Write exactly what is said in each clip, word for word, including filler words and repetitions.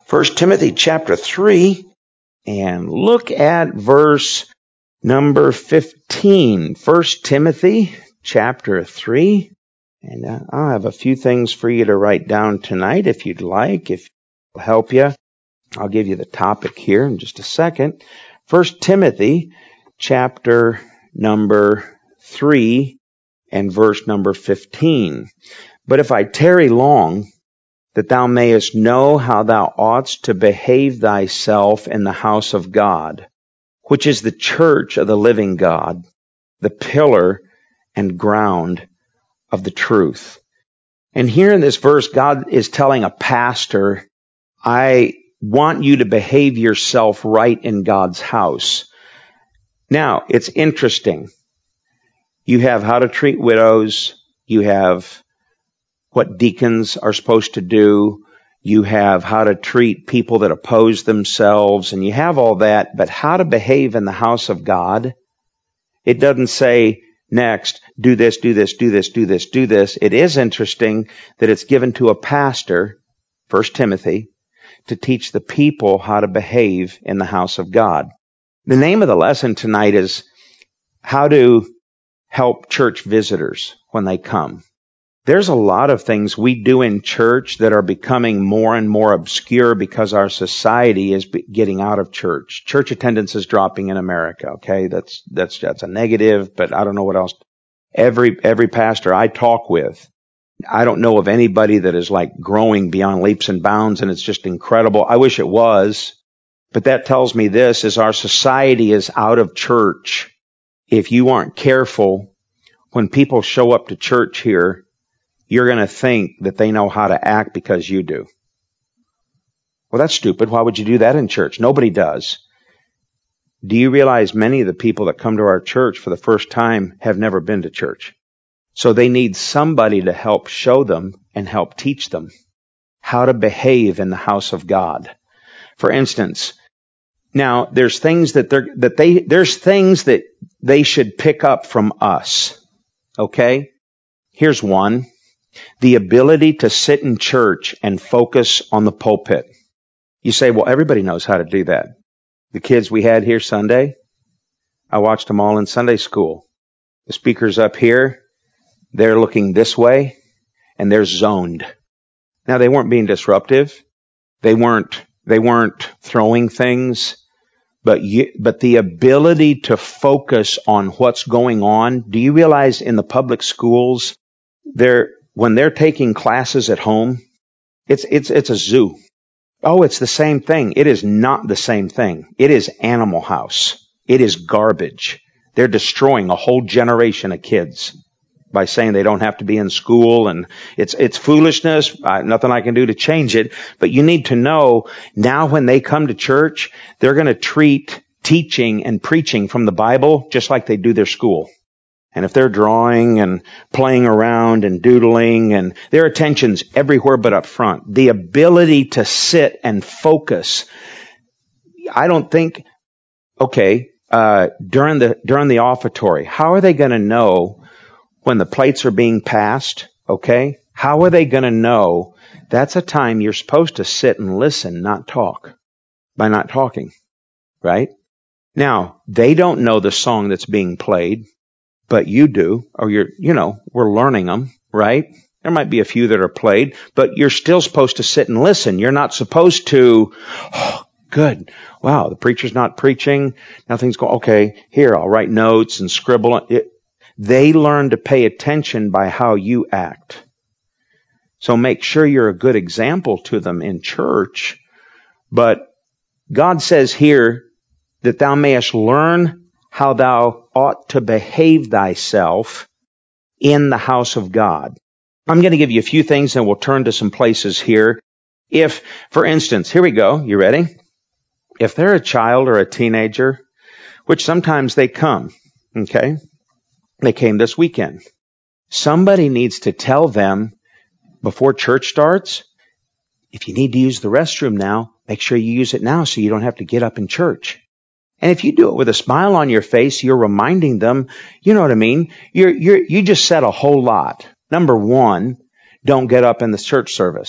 First Timothy chapter three, and look at verse number fifteen. First Timothy chapter three, and uh, I'll have a few things for you to write down tonight if you'd like, if it'll help you. I'll give you the topic here in just a second. First Timothy chapter number three and verse number fifteen. But if I tarry long, that thou mayest know how thou oughtest to behave thyself in the house of God, which is the church of the living God, the pillar and ground of the truth. And here in this verse, God is telling a pastor, I want you to behave yourself right in God's house. Now, it's interesting. You have how to treat widows. You have what deacons are supposed to do. You have how to treat people that oppose themselves, and you have all that, but how to behave in the house of God, it doesn't say next, do this, do this, do this, do this, do this. It is interesting that it's given to a pastor, First Timothy, to teach the people how to behave in the house of God. The name of the lesson tonight is how to help church visitors when they come. There's a lot of things we do in church that are becoming more and more obscure because our society is getting out of church. Church attendance is dropping in America, okay? That's, that's, that's a negative, but I don't know what else. Every, every pastor I talk with, I don't know of anybody that is like growing beyond leaps and bounds, and it's just incredible. I wish it was, but that tells me this, is our society is out of church. If you aren't careful, when people show up to church here, you're going to think that they know how to act because you do. Well, that's stupid. Why would you do that in church? Nobody does. Do you realize many of the people that come to our church for the first time have never been to church? So they need somebody to help show them and help teach them how to behave in the house of God. For instance, now there's things that they're, that they, there's things that they should pick up from us. Okay? Here's one. The ability to sit in church and focus on the pulpit. You say, well, everybody knows how to do that. The kids we had here Sunday, I watched them all in Sunday school. The speakers up here, they're looking this way, and they're zoned. Now, they weren't being disruptive. They weren't, they weren't throwing things. But you, but the ability to focus on what's going on. Do you realize in the public schools, they're, when they're taking classes at home, it's, it's, it's a zoo. Oh, it's the same thing. It is not the same thing. It is Animal House. It is garbage. They're destroying a whole generation of kids by saying they don't have to be in school, and it's, it's foolishness. Uh, nothing I can do to change it. But you need to know now when they come to church, they're going to treat teaching and preaching from the Bible just like they do their school. And if they're drawing and playing around and doodling, and their attention's everywhere but up front, the ability to sit and focus. I don't think, okay, uh, during the, during the offertory, how are they going to know when the plates are being passed? Okay. How are they going to know that's a time you're supposed to sit and listen, not talk, by not talking, right? Now, they don't know the song that's being played. But you do, or you're, you know, we're learning them, right? There might be a few that are played, but you're still supposed to sit and listen. You're not supposed to, oh, good. Wow, the preacher's not preaching. Nothing's going, okay, here, I'll write notes and scribble. It, they learn to pay attention by how you act. So make sure you're a good example to them in church. But God says here that thou mayest learn how thou ought to behave thyself in the house of God. I'm going to give you a few things and we'll turn to some places here. If, for instance, here we go. You ready? If they're a child or a teenager, which sometimes they come, okay? They came this weekend. Somebody needs to tell them before church starts, if you need to use the restroom now, make sure you use it now so you don't have to get up in church. And if you do it with a smile on your face, you're reminding them, you know what I mean? You're, you're, you just said a whole lot. Number one, don't get up in the church service,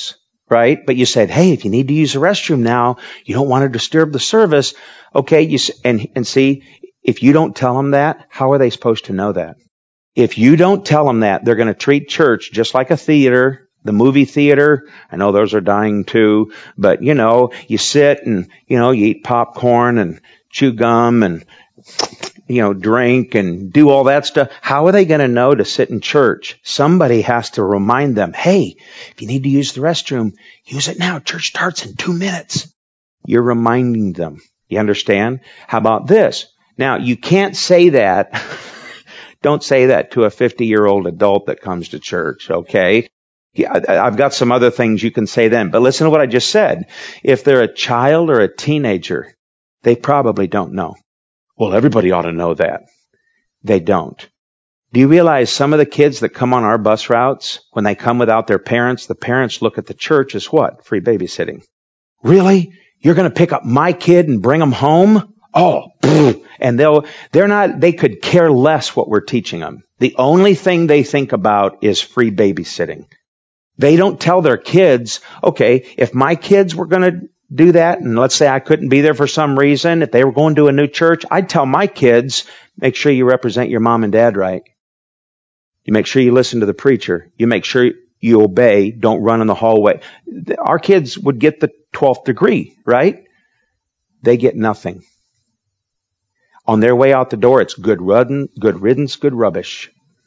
right? But you said, hey, if you need to use the restroom now, you don't want to disturb the service. Okay, you and and see, if you don't tell them that, how are they supposed to know that? If you don't tell them that, they're going to treat church just like a theater, the movie theater. I know those are dying too, but you know, you sit and, you know, you eat popcorn and chew gum and, you know, drink and do all that stuff. How are they going to know to sit in church? Somebody has to remind them, hey, if you need to use the restroom, use it now. Church starts in two minutes. You're reminding them. You understand? How about this? Now, you can't say that. Don't say that to a fifty-year-old adult that comes to church, okay? Yeah, I've got some other things you can say then. But listen to what I just said. If they're a child or a teenager, they probably don't know. Well, everybody ought to know that. They don't. Do you realize some of the kids that come on our bus routes, when they come without their parents, the parents look at the church as what? Free babysitting. Really? You're going to pick up my kid and bring them home? Oh, pfft. And they'll, they're not, they could care less what we're teaching them. The only thing they think about is free babysitting. They don't tell their kids, okay, if my kids were going to do that, and let's say I couldn't be there for some reason, if they were going to a new church, I'd tell my kids, make sure you represent your mom and dad right. You make sure you listen to the preacher. You make sure you obey. Don't run in the hallway. Our kids would get the twelfth degree, right? They get nothing. On their way out the door, it's good riddance, good riddance, good rubbish.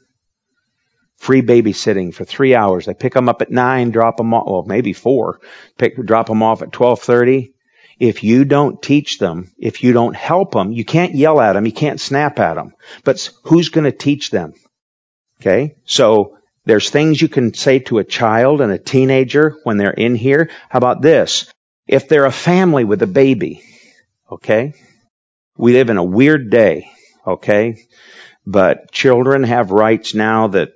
Free babysitting for three hours. They pick them up at nine, drop them off, well, maybe four, pick, drop them off at twelve thirty. If you don't teach them, if you don't help them, you can't yell at them, you can't snap at them. But who's going to teach them? Okay? So there's things you can say to a child and a teenager when they're in here. How about this? If they're a family with a baby, okay? We live in a weird day, okay? But children have rights now that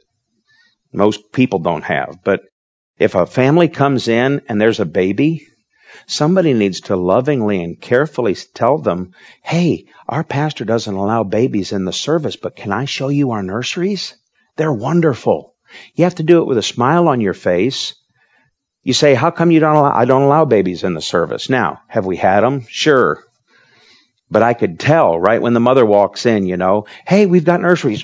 most people don't have. But if a family comes in and there's a baby, somebody needs to lovingly and carefully tell them, hey, our pastor doesn't allow babies in the service, but can I show you our nurseries? They're wonderful. You have to do it with a smile on your face. You say, how come you don't allow, I don't allow babies in the service? Now, have we had them? Sure. But I could tell right when the mother walks in, you know, hey, we've got nurseries.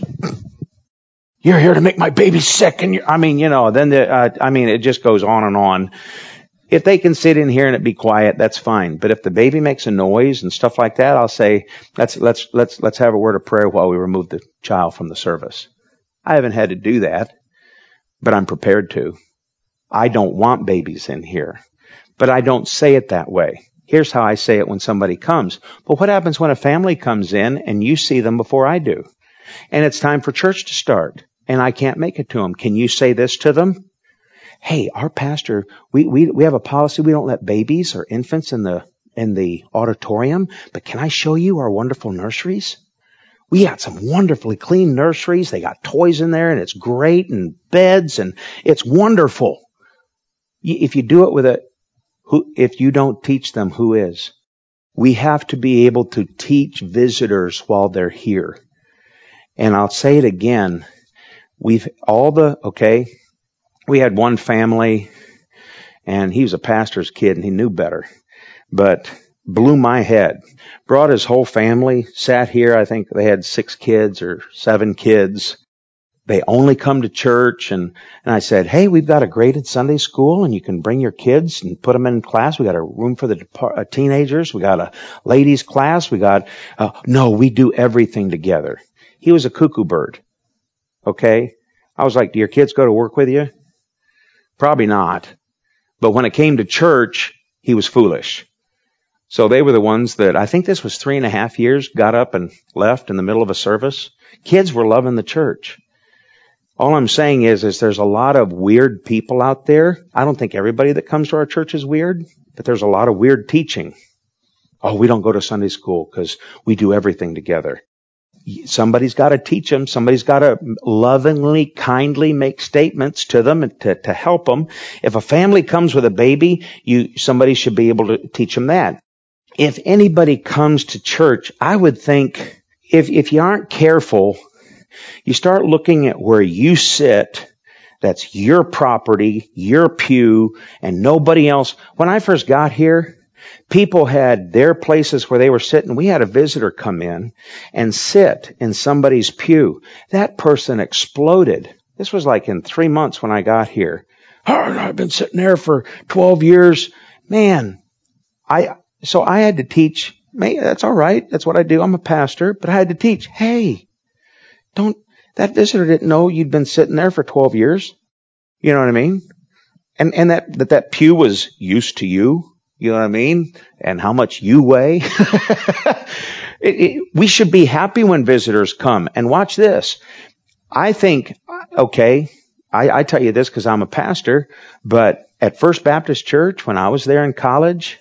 You're here to make my baby sick. And you're, I mean, you know, then the, uh, I mean, it just goes on and on. If they can sit in here and it be quiet, that's fine. But if the baby makes a noise and stuff like that, I'll say, let's, let's, let's, let's have a word of prayer while we remove the child from the service. I haven't had to do that, but I'm prepared to. I don't want babies in here, but I don't say it that way. Here's how I say it when somebody comes. But what happens when a family comes in and you see them before I do? And it's time for church to start and I can't make it to them. Can you say this to them? Hey, our pastor, we, we, we have a policy. We don't let babies or infants in the, in the auditorium, but can I show you our wonderful nurseries? We got some wonderfully clean nurseries. They got toys in there and it's great and beds and it's wonderful. If you do it with a, who, if you don't teach them, who is? We have to be able to teach visitors while they're here. And I'll say it again. We've all the, okay, we had one family and he was a pastor's kid and he knew better, but blew my head. Brought his whole family, sat here. I think they had six kids or seven kids. They only come to church. And, and I said, hey, we've got a graded Sunday school and you can bring your kids and put them in class. We got a room for the depart- uh, teenagers. We got a ladies class. We got, uh, no, we do everything together. He was a cuckoo bird. Okay. I was like, do your kids go to work with you? Probably not. But when it came to church, he was foolish. So they were the ones that, I think this was three and a half years, got up and left in the middle of a service. Kids were loving the church. All I'm saying is, is there's a lot of weird people out there. I don't think everybody that comes to our church is weird, but there's a lot of weird teaching. Oh, we don't go to Sunday school because we do everything together. Somebody's got to teach them. Somebody's got to lovingly, kindly make statements to them and to, to help them. If a family comes with a baby, you, somebody should be able to teach them that. If anybody comes to church, I would think if, if you aren't careful, you start looking at where you sit. that's your property, your pew, and nobody else. When I first got here, people had their places where they were sitting. We had a visitor come in and sit in somebody's pew. That person exploded. This was like in three months when I got here. Oh, I've been sitting there for twelve years. Man, I, so I had to teach. Man, that's all right. That's what I do. I'm a pastor, but I had to teach. Hey, don't, that visitor didn't know you'd been sitting there for twelve years. You know what I mean? And, and that, that, that pew was used to you. You know what I mean? And how much you weigh. it, it, we should be happy when visitors come. And watch this. I think, okay, I, I tell you this because I'm a pastor, but at First Baptist Church, when I was there in college,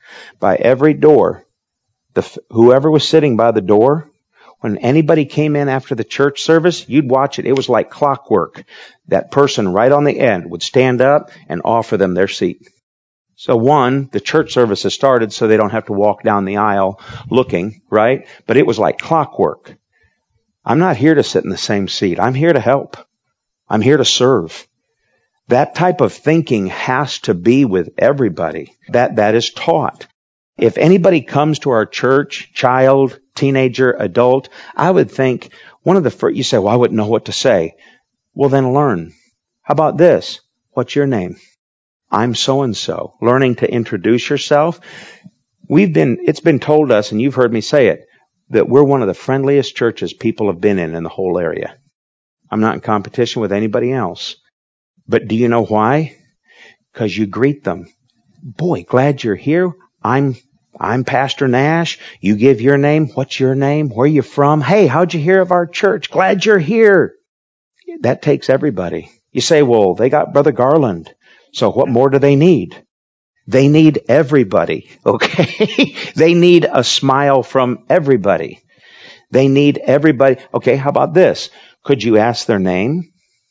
by every door, the whoever was sitting by the door, when anybody came in after the church service, you'd watch it. It was like clockwork. That person right on the end would stand up and offer them their seat. So one, the church service has started so they don't have to walk down the aisle looking, right? But it was like clockwork. I'm not here to sit in the same seat. I'm here to help. I'm here to serve. That type of thinking has to be with everybody. That, that is taught. If anybody comes to our church, child, teenager, adult, I would think one of the first, you say, well, I wouldn't know what to say. Well, then learn. How about this? What's your name? I'm so-and-so. Learning to introduce yourself. We've been, it's been told us, and you've heard me say it, that we're one of the friendliest churches people have been in in the whole area. I'm not in competition with anybody else. But do you know why? Because you greet them. Boy, glad you're here. I'm, I'm Pastor Nash. You give your name. What's your name? Where are you from? Hey, how'd you hear of our church? Glad you're here. That takes everybody. You say, well, they got Brother Garland. So what more do they need? They need everybody, okay? They need a smile from everybody. They need everybody. Okay, how about this? Could you ask their name?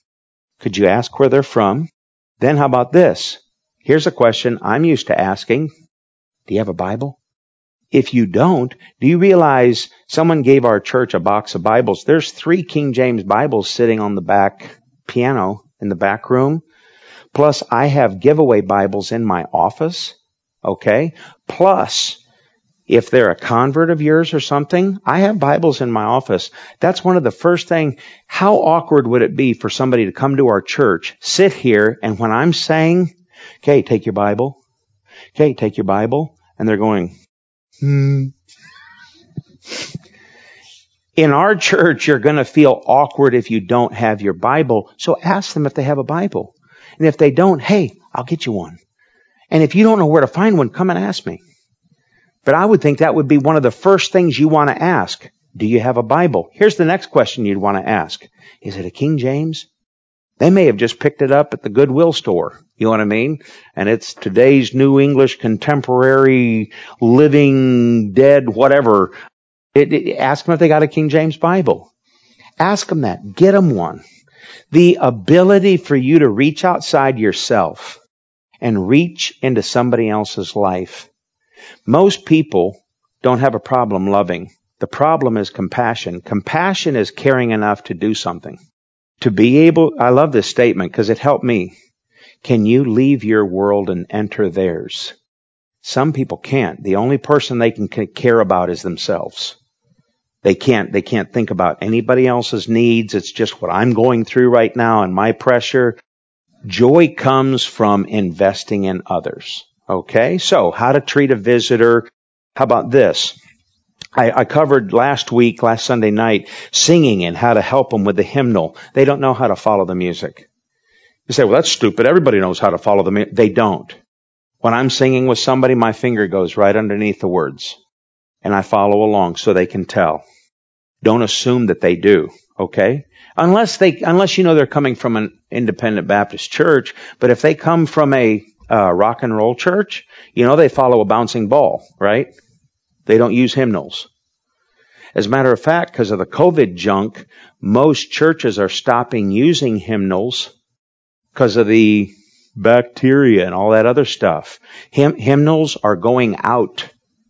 Could you ask where they're from? Then how about this? Here's a question I'm used to asking. Do you have a Bible? If you don't, do you realize someone gave our church a box of Bibles? There's three King James Bibles sitting on the back piano in the back room. Plus, I have giveaway Bibles in my office. Okay? Plus, if they're a convert of yours or something, I have Bibles in my office. That's one of the first thing. How awkward would it be for somebody to come to our church, sit here, and when I'm saying, okay, take your Bible. Okay, take your Bible. And they're going, hmm. In our church, you're going to feel awkward if you don't have your Bible. So ask them if they have a Bible. And if they don't, hey, I'll get you one. And if you don't know where to find one, come and ask me. But I would think that would be one of the first things you want to ask. Do you have a Bible? Here's the next question you'd want to ask. Is it a King James? They may have just picked it up at the Goodwill store. You know what I mean? And it's today's New English Contemporary Living Dead, whatever. It, it, ask them if they got a King James Bible. Ask them that. Get them one. The ability for you to reach outside yourself and reach into somebody else's life. Most people don't have a problem loving. The problem is compassion. Compassion is caring enough to do something. To be able, I love this statement because it helped me. Can you leave your world and enter theirs? Some people can't. The only person they can care about is themselves. They can't, they can't think about anybody else's needs. It's just what I'm going through right now and my pressure. Joy comes from investing in others. Okay, so how to treat a visitor. How about this? I, I covered last week, last Sunday night, singing and how to help them with the hymnal. They don't know how to follow the music. You say, well, that's stupid. Everybody knows how to follow the music. They don't. When I'm singing with somebody, my finger goes right underneath the words. And I follow along so they can tell. Don't assume that they do, okay? Unless they, unless you know they're coming from an independent Baptist church, but if they come from a uh, rock and roll church, you know they follow a bouncing ball, right? They don't use hymnals. As a matter of fact, because of the COVID junk, most churches are stopping using hymnals because of the bacteria and all that other stuff. Hym- hymnals are going out.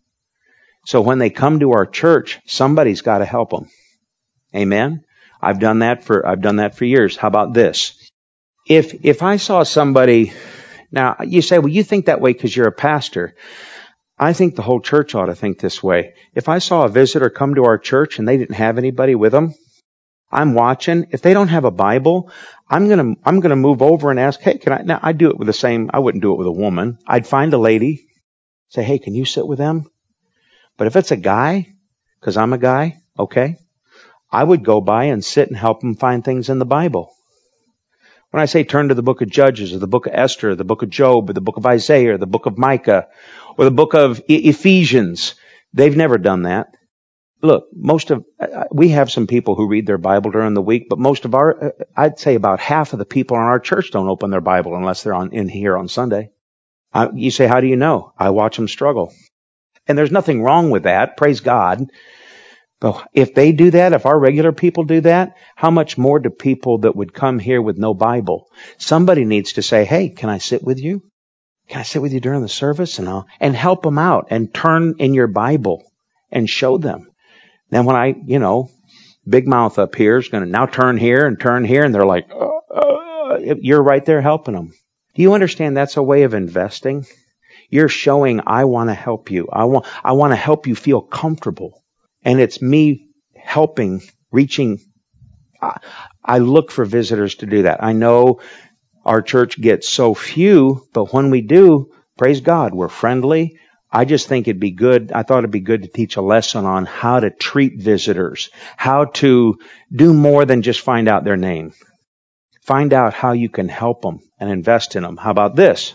So when they come to our church, somebody's got to help them. Amen? I've done that for, I've done that for years. How about this? If, if I saw somebody, now you say, well, you think that way because you're a pastor. I think the whole church ought to think this way. If I saw a visitor come to our church and they didn't have anybody with them, I'm watching. If they don't have a Bible, I'm gonna, I'm gonna move over and ask, hey, can I, now I do it with the same, I wouldn't do it with a woman. I'd find a lady, say, hey, can you sit with them? But if it's a guy, because I'm a guy, okay, I would go by and sit and help them find things in the Bible. When I say turn to the book of Judges or the book of Esther, or the book of Job, or the book of Isaiah, or the book of Micah, or the book of e- Ephesians, they've never done that. Look, most of, we have some people who read their Bible during the week, but most of our, I'd say about half of the people in our church don't open their Bible unless they're on in here on Sunday. I, you say, how do you know? I watch them struggle. And there's nothing wrong with that, praise God. But if they do that, if our regular people do that, how much more do people that would come here with no Bible? Somebody needs to say, hey, can I sit with you? Can I sit with you during the service? And I'll, and help them out and turn in your Bible and show them. Then when I, you know, big mouth up here is going to now turn here and turn here, and they're like, uh, uh, you're right there helping them. Do you understand that's a way of investing? You're showing, I want to help you. I want, I want to help you feel comfortable. And it's me helping, reaching. I, I look for visitors to do that. I know our church gets so few, but when we do, praise God, we're friendly. I just think it'd be good. I thought it'd be good to teach a lesson on how to treat visitors, how to do more than just find out their name. Find out how you can help them and invest in them. How about this?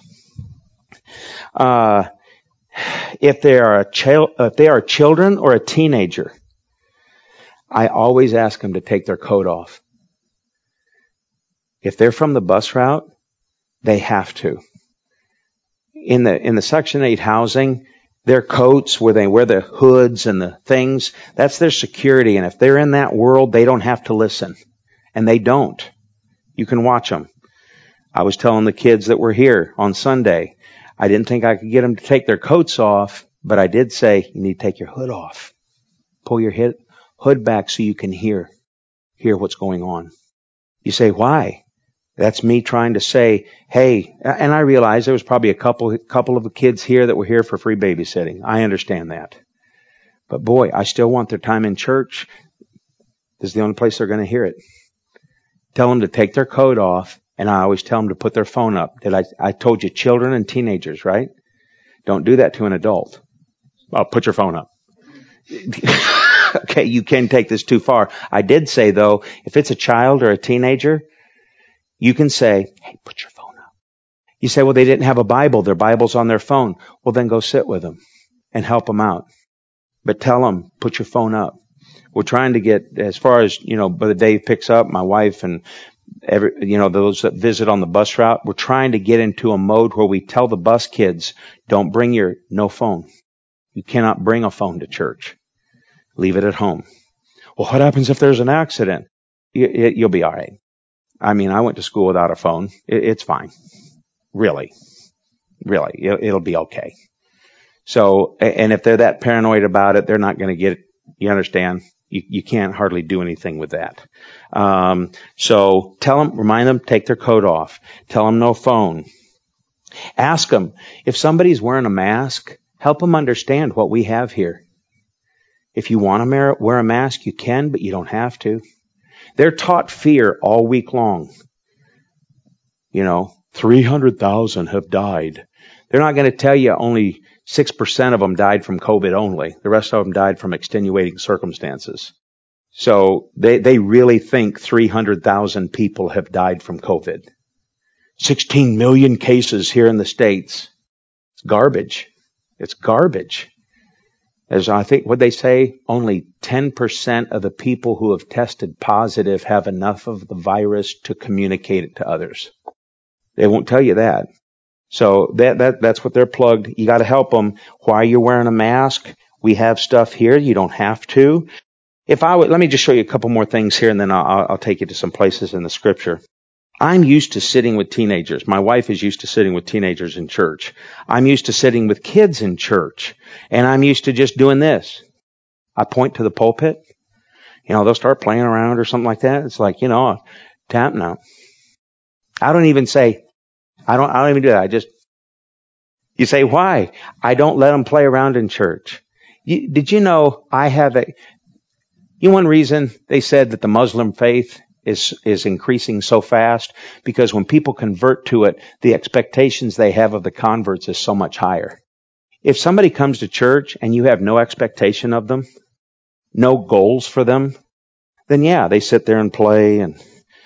Uh, if they are a child, if they are children or a teenager, I always ask them to take their coat off. If they're from the bus route, they have to. In the in the Section eight housing, their coats, where they wear the hoods and the things, that's their security. And if they're in that world, they don't have to listen. And they don't. You can watch them. I was telling the kids that were here on Sunday, I didn't think I could get them to take their coats off, but I did say, you need to take your hood off. Pull your head, hood back so you can hear, hear what's going on. You say, why? That's me trying to say, hey, and I realize there was probably a couple, couple of kids here that were here for free babysitting. I understand that. But boy, I still want their time in church. This is the only place they're going to hear it. Tell them to take their coat off, and I always tell them to put their phone up. Did I, I told you children and teenagers, right? Don't do that to an adult. Well, put your phone up. Okay, you can take this too far. I did say, though, if it's a child or a teenager, you can say, hey, put your phone up. You say, well, they didn't have a Bible. Their Bible's on their phone. Well, then go sit with them and help them out. But tell them, put your phone up. We're trying to get, as far as, you know, Brother Dave picks up, my wife and every, you know, those that visit on the bus route, we're trying to get into a mode where we tell the bus kids, don't bring your, no phone. You cannot bring a phone to church. Leave it at home. Well, what happens if there's an accident? You, you'll be all right. I mean, I went to school without a phone. It, it's fine. Really. Really. It, it'll be okay. So, and if they're that paranoid about it, they're not going to get it. You understand? You, you can't hardly do anything with that. Um, so tell them, remind them, take their coat off. Tell them no phone. Ask them, if somebody's wearing a mask, help them understand what we have here. If you want to wear a mask, you can, but you don't have to. They're taught fear all week long. You know, three hundred thousand have died. They're not going to tell you only six percent of them died from COVID only. The rest of them died from extenuating circumstances. So they, they really think three hundred thousand people have died from COVID. sixteen million cases here in the States. It's garbage. It's garbage. As I think what they say, only ten percent of the people who have tested positive have enough of the virus to communicate it to others. They won't tell you that. So that, that, that's what they're plugged. You got to help them. Why are you wearing a mask? We have stuff here. You don't have to. If I would, let me just show you a couple more things here, and then I'll, I'll take you to some places in the scripture. I'm used to sitting with teenagers. My wife is used to sitting with teenagers in church. I'm used to sitting with kids in church. And I'm used to just doing this. I point to the pulpit. You know, they'll start playing around or something like that. It's like, you know, tap now. I don't even say, I don't, I don't even do that. I just, you say, why? I don't let them play around in church. You, did you know I have a, you know one reason they said that the Muslim faith is, is increasing so fast? Because when people convert to it, the expectations they have of the converts is so much higher. If somebody comes to church and you have no expectation of them, no goals for them, then yeah, they sit there and play and,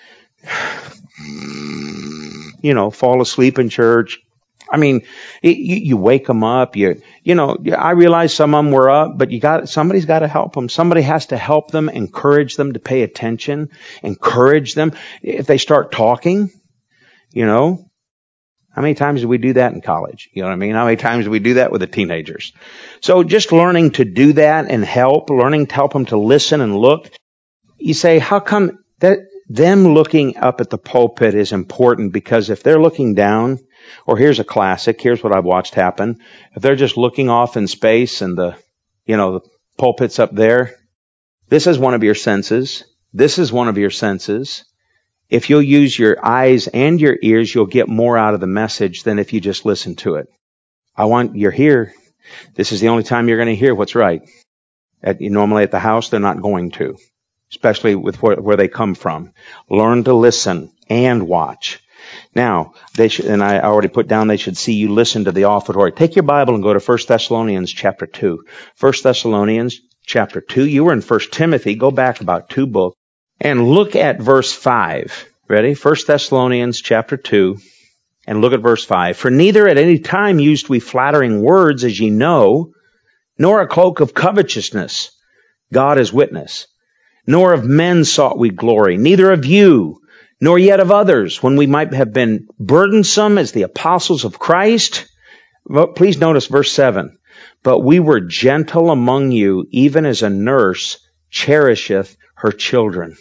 you know, fall asleep in church. I mean, you, you wake them up. You, you know, I realize some of them were up, but you got, somebody's got to help them. Somebody has to help them, encourage them to pay attention, encourage them. If they start talking, you know, how many times do we do that in college? You know what I mean? How many times do we do that with the teenagers? So just learning to do that and help, learning to help them to listen and look. You say, how come that them looking up at the pulpit is important? Because if they're looking down, or here's a classic, here's what I've watched happen. If they're just looking off in space and the, you know, the pulpit's up there, this is one of your senses. This is one of your senses. If you'll use your eyes and your ears, you'll get more out of the message than if you just listen to it. I want, you're here. This is the only time you're going to hear what's right. At, normally at the house, they're not going to, especially with where, where they come from. Learn to listen and watch. Now, they should, and I already put down, they should see you listen to the offertory. Take your Bible and go to First Thessalonians chapter two. First Thessalonians chapter two. You were in First Timothy. Go back about two books and look at verse five. Ready? First Thessalonians chapter two. And look at verse five. For neither at any time used we flattering words, as ye know, nor a cloak of covetousness. God is witness. Nor of men sought we glory, neither of you, nor yet of others, when we might have been burdensome as the apostles of Christ. But please notice verse seven. But we were gentle among you, even as a nurse cherisheth her children.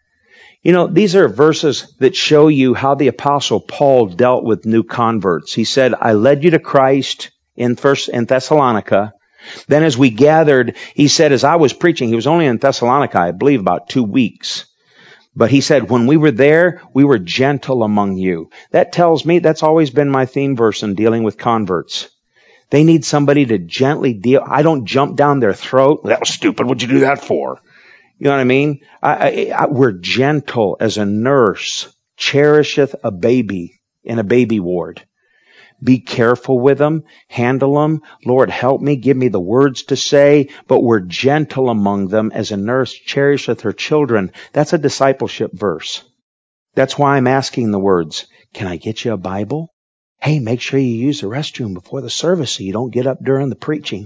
You know, these are verses that show you how the apostle Paul dealt with new converts. He said, I led you to Christ in first in Thessalonica. Then as we gathered, he said, as I was preaching, he was only in Thessalonica, I believe, about two weeks. But he said, when we were there, we were gentle among you. That tells me that's always been my theme verse in dealing with converts. They need somebody to gently deal. I don't jump down their throat. That was stupid. What'd you do that for? You know what I mean? I, I, I, we're gentle as a nurse cherisheth a baby in a baby ward. Be careful with them. Handle them. Lord, help me. Give me the words to say. But we're gentle among them as a nurse cherisheth her children. That's a discipleship verse. That's why I'm asking the words. Can I get you a Bible? Hey, make sure you use the restroom before the service so you don't get up during the preaching.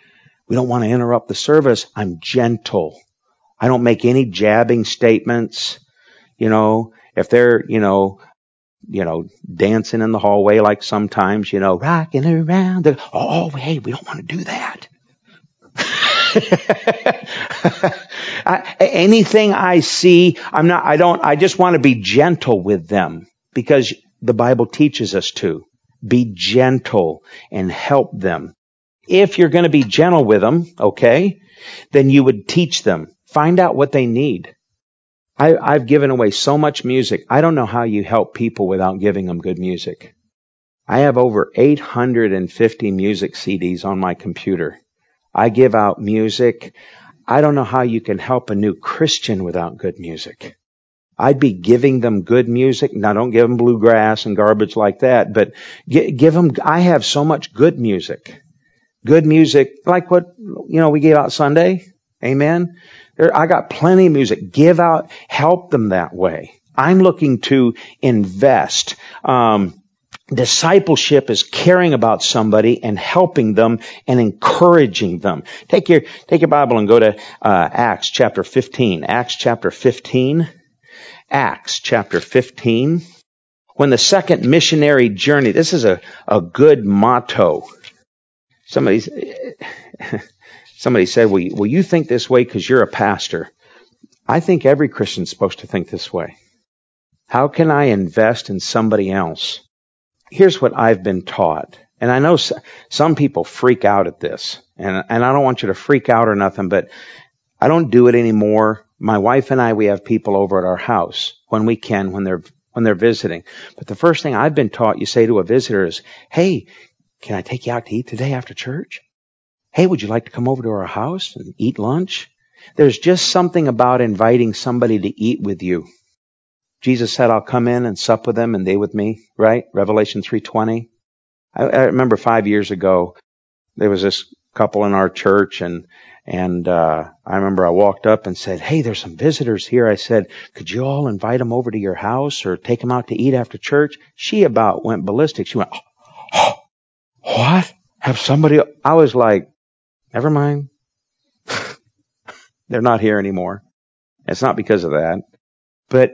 We don't want to interrupt the service. I'm gentle. I don't make any jabbing statements. You know, if they're, you know, you know, dancing in the hallway like sometimes, you know, rocking around. The, oh, hey, we don't want to do that. I, anything I see, I'm not, I don't, I just want to be gentle with them because the Bible teaches us to be gentle and help them. If you're going to be gentle with them, okay, then you would teach them. Find out what they need. I, I've given away so much music. I don't know how you help people without giving them good music. I have over eight hundred fifty music C Ds on my computer. I give out music. I don't know how you can help a new Christian without good music. I'd be giving them good music. Now, don't give them bluegrass and garbage like that, but give them, I have so much good music. Good music, like what, you know, we gave out Sunday. Amen. There, I got plenty of music. Give out, help them that way. I'm looking to invest. Um, discipleship is caring about somebody and helping them and encouraging them. Take your, take your Bible and go to, uh, Acts chapter fifteen. Acts chapter fifteen. Acts chapter fifteen. When the second missionary journey, this is a, a good motto. Somebody's, Somebody said, well, well, you think this way because you're a pastor. I think every Christian's supposed to think this way. How can I invest in somebody else? Here's what I've been taught. And I know some people freak out at this. And, and I don't want you to freak out or nothing, but I don't do it anymore. My wife and I, we have people over at our house when we can, when they're when they're visiting. But the first thing I've been taught you say to a visitor is, hey, can I take you out to eat today after church? Hey, would you like to come over to our house and eat lunch? There's just something about inviting somebody to eat with you. Jesus said, I'll come in and sup with them and they with me, right? Revelation three twenty. I, I remember five years ago, there was this couple in our church and And uh I remember I walked up and said, hey, there's some visitors here. I said, could you all invite them over to your house or take them out to eat after church? She about went ballistic. She went, oh, what? Have somebody? I was like, never mind. They're not here anymore. It's not because of that. But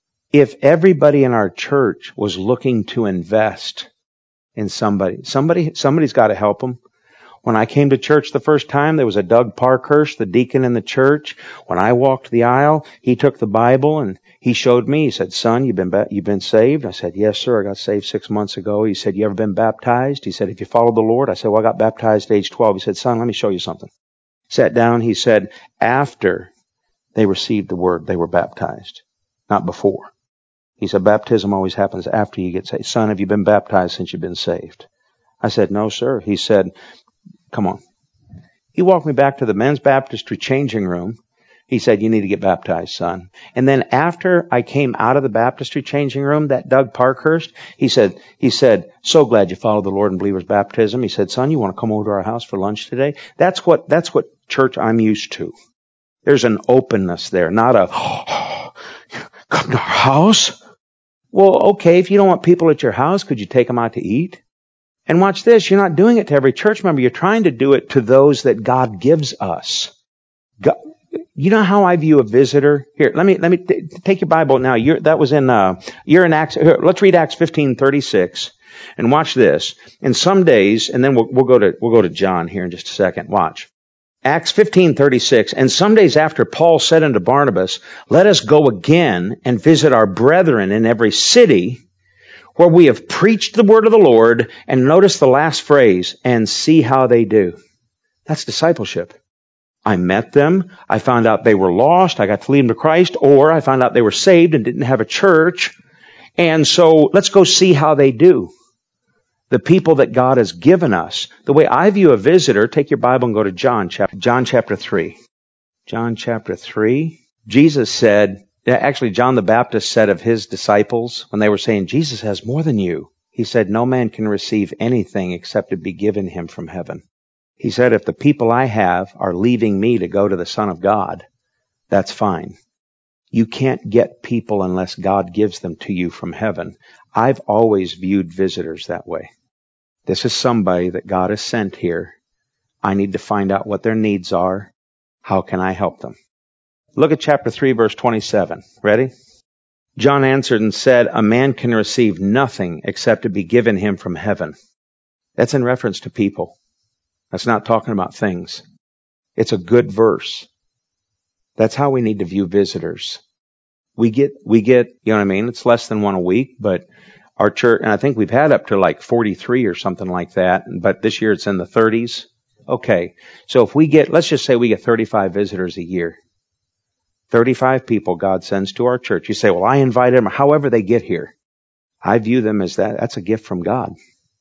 if everybody in our church was looking to invest in somebody, somebody, somebody's got to help them. When I came to church the first time, there was a Doug Parkhurst, the deacon in the church. When I walked the aisle, he took the Bible and he showed me. He said, son, you've been, ba- you've been saved? I said, yes, sir. I got saved six months ago. He said, you ever been baptized? He said, have you followed the Lord? I said, well, I got baptized at age twelve. He said, son, let me show you something. Sat down. He said, after they received the word, they were baptized, not before. He said, baptism always happens after you get saved. Son, have you been baptized since you've been saved? I said, no, sir. He said, come on. He walked me back to the men's baptistry changing room. He said, you need to get baptized, son. And then after I came out of the baptistry changing room, that Doug Parkhurst, he said, he said, so glad you followed the Lord in believer's baptism. He said, son, you want to come over to our house for lunch today? That's what, that's what church I'm used to. There's an openness there, not a, oh, come to our house? Well, okay, if you don't want people at your house, could you take them out to eat? And watch this, you're not doing it to every church member. You're trying to do it to those that God gives us. God, you know how I view a visitor? Here, let me, let me t- take your Bible now. You're, that was in, uh, you're in Acts, here, let's read Acts fifteen thirty-six. And watch this. And some days, and then we'll, we'll go to, we'll go to John here in just a second. Watch. Acts fifteen thirty-six. And some days after Paul said unto Barnabas, let us go again and visit our brethren in every city where we have preached the word of the Lord, and notice the last phrase, and see how they do. That's discipleship. I met them. I found out they were lost. I got to lead them to Christ, or I found out they were saved and didn't have a church. And so let's go see how they do. The people that God has given us. The way I view a visitor, take your Bible and go to John chapter, John chapter three. John chapter three. Jesus said, actually, John the Baptist said of his disciples, when they were saying, Jesus has more than you, he said, no man can receive anything except it be given him from heaven. He said, if the people I have are leaving me to go to the Son of God, that's fine. You can't get people unless God gives them to you from heaven. I've always viewed visitors that way. This is somebody that God has sent here. I need to find out what their needs are. How can I help them? Look at chapter three, verse twenty-seven. Ready? John answered and said, a man can receive nothing except it be given him from heaven. That's in reference to people. That's not talking about things. It's a good verse. That's how we need to view visitors. We get, we get, you know what I mean? It's less than one a week, but our church, and I think we've had up to like forty-three or something like that, but this year it's in the thirties. Okay. So if we get, let's just say we get thirty-five visitors a year. thirty-five people God sends to our church. You say, well, I invited them, however they get here. I view them as that. That's a gift from God.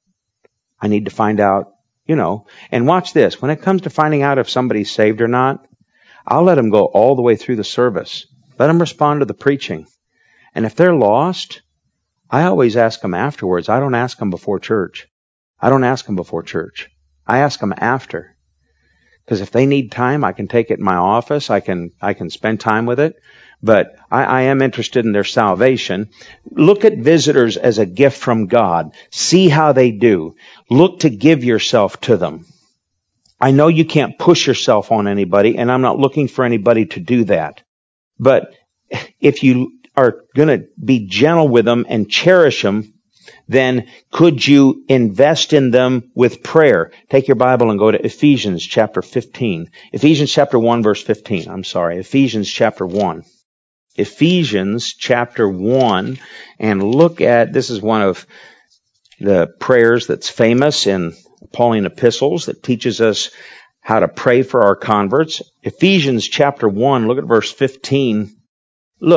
I need to find out, you know, and watch this. When it comes to finding out if somebody's saved or not, I'll let them go all the way through the service. Let them respond to the preaching. And if they're lost, I always ask them afterwards. I don't ask them before church. I don't ask them before church. I ask them after. Because if they need time, I can take it in my office. I can, I can spend time with it. But I, I am interested in their salvation. Look at visitors as a gift from God. See how they do. Look to give yourself to them. I know you can't push yourself on anybody, and I'm not looking for anybody to do that. But if you are going to be gentle with them and cherish them, then could you invest in them with prayer? Take your Bible and go to Ephesians chapter fifteen. Ephesians chapter one, verse fifteen. I'm sorry. Ephesians chapter one. Ephesians chapter one. And look at, this is one of the prayers that's famous in Pauline epistles that teaches us how to pray for our converts. Ephesians chapter one, look at verse fifteen. Look,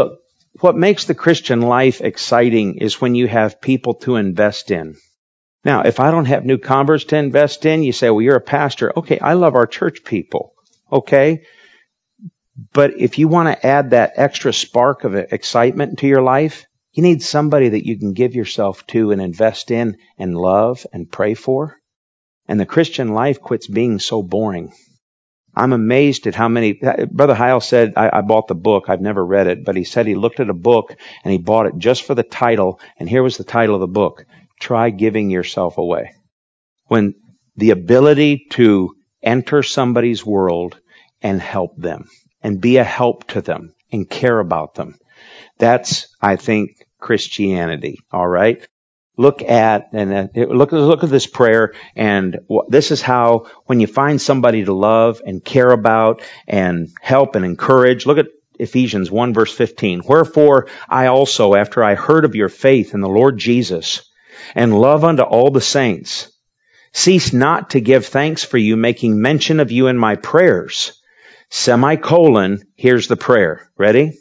what makes the Christian life exciting is when you have people to invest in. Now, if I don't have new converts to invest in, you say, well, you're a pastor. Okay, I love our church people. Okay? But if you want to add that extra spark of excitement into your life, you need somebody that you can give yourself to and invest in and love and pray for. And the Christian life quits being so boring. I'm amazed at how many, Brother Heil said, I, I bought the book, I've never read it, but he said he looked at a book and he bought it just for the title, and here was the title of the book, Try Giving Yourself Away. When the ability to enter somebody's world and help them, and be a help to them, and care about them, that's, I think, Christianity, all right? Look at, and uh, look, look at this prayer, and this is how, when you find somebody to love and care about and help and encourage, look at Ephesians one verse fifteen. Wherefore I also, after I heard of your faith in the Lord Jesus, and love unto all the saints, cease not to give thanks for you, making mention of you in my prayers. Semicolon, here's the prayer. Ready?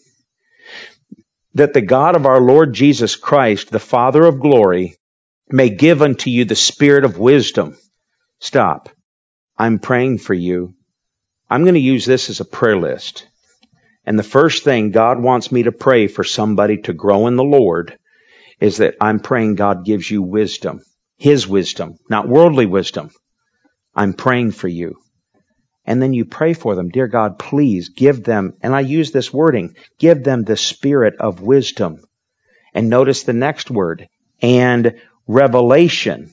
That the God of our Lord Jesus Christ, the Father of glory, may give unto you the spirit of wisdom. Stop. I'm praying for you. I'm going to use this as a prayer list. And the first thing God wants me to pray for somebody to grow in the Lord is that I'm praying God gives you wisdom. His wisdom, not worldly wisdom. I'm praying for you. And then you pray for them. Dear God, please give them, and I use this wording, give them the spirit of wisdom. And notice the next word, and revelation.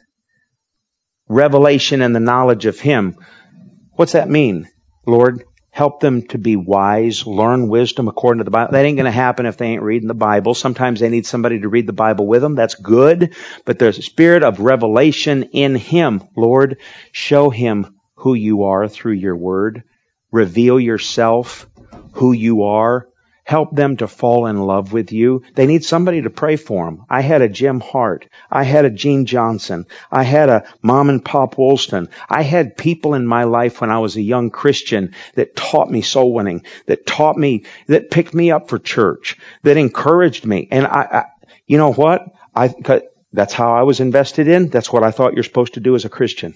Revelation and the knowledge of Him. What's that mean? Lord, help them to be wise, learn wisdom according to the Bible. That ain't going to happen if they ain't reading the Bible. Sometimes they need somebody to read the Bible with them. That's good. But there's a spirit of revelation in Him. Lord, show Him who you are through your word. Reveal yourself, who you are. Help them to fall in love with you. They need somebody to pray for them. I had a Jim Hart. I had a Gene Johnson. I had a Mom and Pop Woolston. I had people in my life when I was a young Christian that taught me soul winning, that taught me, that picked me up for church, that encouraged me. And I, I you know what? I, that's how I was invested in. That's what I thought you're supposed to do as a Christian.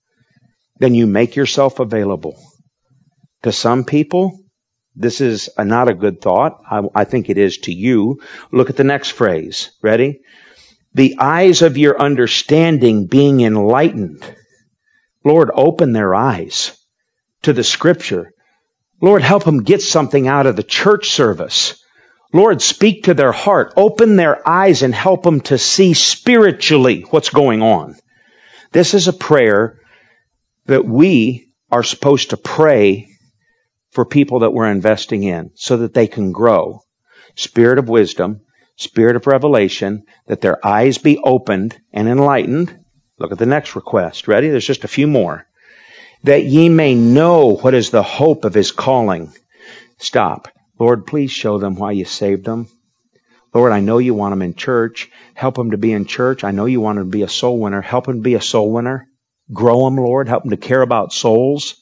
Then you make yourself available. To some people, this is a, not a good thought. I, I think it is to you. Look at the next phrase. Ready? The eyes of your understanding being enlightened. Lord, open their eyes to the Scripture. Lord, help them get something out of the church service. Lord, speak to their heart. Open their eyes and help them to see spiritually what's going on. This is a prayer that we are supposed to pray for people that we're investing in so that they can grow. Spirit of wisdom, spirit of revelation, that their eyes be opened and enlightened. Look at the next request. Ready? There's just a few more. That ye may know what is the hope of His calling. Stop. Lord, please show them why you saved them. Lord, I know you want them in church. Help them to be in church. I know you want them to be a soul winner. Help them to be a soul winner. Grow them, Lord. Help them to care about souls.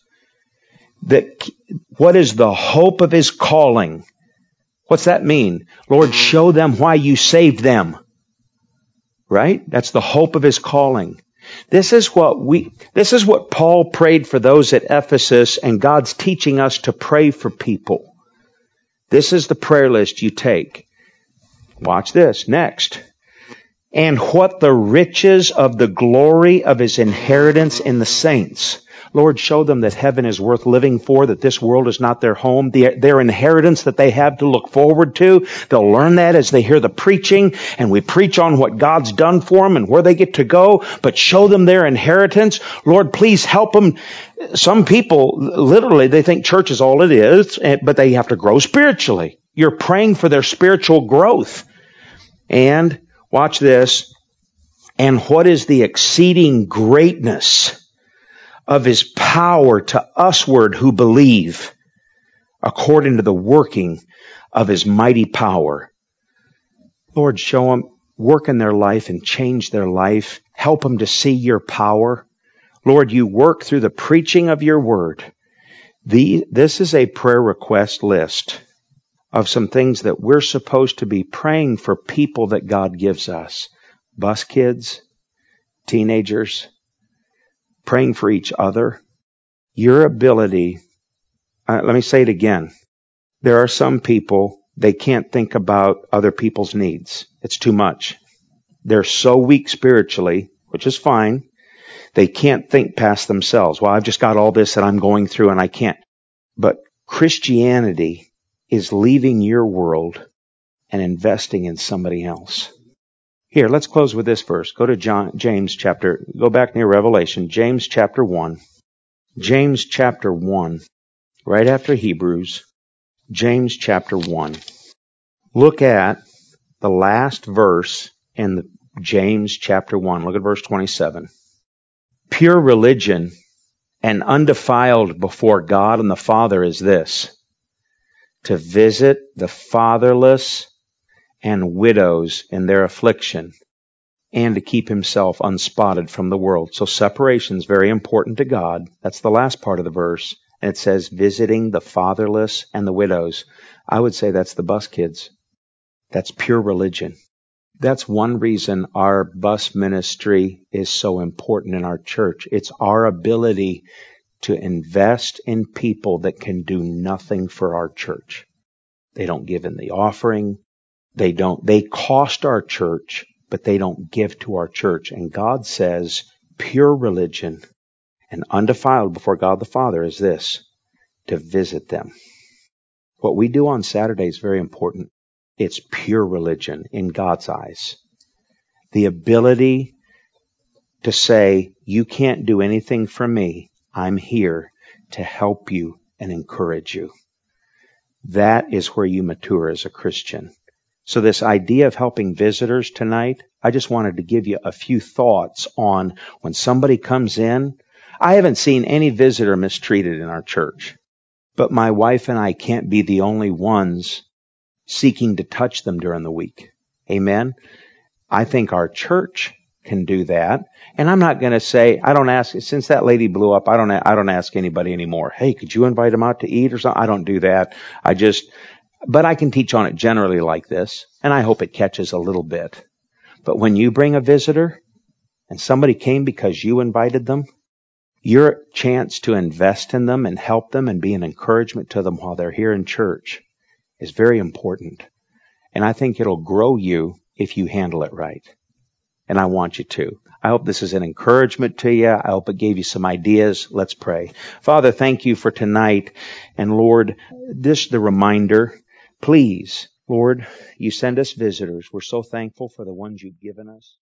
That what is the hope of His calling? What's that mean? Lord, show them why you saved them. Right? That's the hope of His calling. This is what we, this is what Paul prayed for those at Ephesus, and God's teaching us to pray for people. This is the prayer list you take. Watch this. Next. And what the riches of the glory of His inheritance in the saints. Lord, show them that heaven is worth living for, that this world is not their home, the, their inheritance that they have to look forward to. They'll learn that as they hear the preaching, and we preach on what God's done for them and where they get to go, but show them their inheritance. Lord, please help them. Some people, literally, they think church is all it is, but they have to grow spiritually. You're praying for their spiritual growth. And, watch this, and what is the exceeding greatness of His power to usward who believe, according to the working of His mighty power. Lord, show them, work in their life and change their life. Help them to see your power. Lord, you work through the preaching of your word. The, this is a prayer request list. of some things that we're supposed to be praying for people that God gives us. Bus kids, teenagers, praying for each other. Your ability, uh, let me say it again. There are some people, they can't think about other people's needs. It's too much. They're so weak spiritually, which is fine. They can't think past themselves. Well, I've just got all this that I'm going through and I can't. But Christianity is leaving your world and investing in somebody else. Here, let's close with this verse. Go to John, James chapter, go back near Revelation, James chapter one. James chapter one, right after Hebrews, James chapter one. Look at the last verse in the James chapter one. Look at verse twenty-seven. Pure religion and undefiled before God and the Father is this, to visit the fatherless and widows in their affliction, and to keep himself unspotted from the world. So separation is very important to God. That's the last part of the verse. And it says visiting the fatherless and the widows. I would say that's the bus kids. That's pure religion. That's one reason our bus ministry is so important in our church. It's our ability to invest in people that can do nothing for our church. They don't give in the offering. They don't, they cost our church, but they don't give to our church. And God says pure religion and undefiled before God the Father is this, to visit them. What we do on Saturday is very important. It's pure religion in God's eyes. The ability to say, you can't do anything for me. I'm here to help you and encourage you. That is where you mature as a Christian. So this idea of helping visitors tonight, I just wanted to give you a few thoughts on when somebody comes in. I haven't seen any visitor mistreated in our church, but my wife and I can't be the only ones seeking to touch them during the week. Amen? I think our church can do that. And I'm not going to say, I don't ask, since that lady blew up, I don't, I don't ask anybody anymore. Hey, could you invite them out to eat or something? I don't do that. I just, but I can teach on it generally like this, and I hope it catches a little bit. But when you bring a visitor and somebody came because you invited them, your chance to invest in them and help them and be an encouragement to them while they're here in church is very important. And I think it'll grow you if you handle it right. And I want you to. I hope this is an encouragement to you. I hope it gave you some ideas. Let's pray. Father, thank you for tonight. And Lord, this the reminder. Please, Lord, you send us visitors. We're so thankful for the ones you've given us.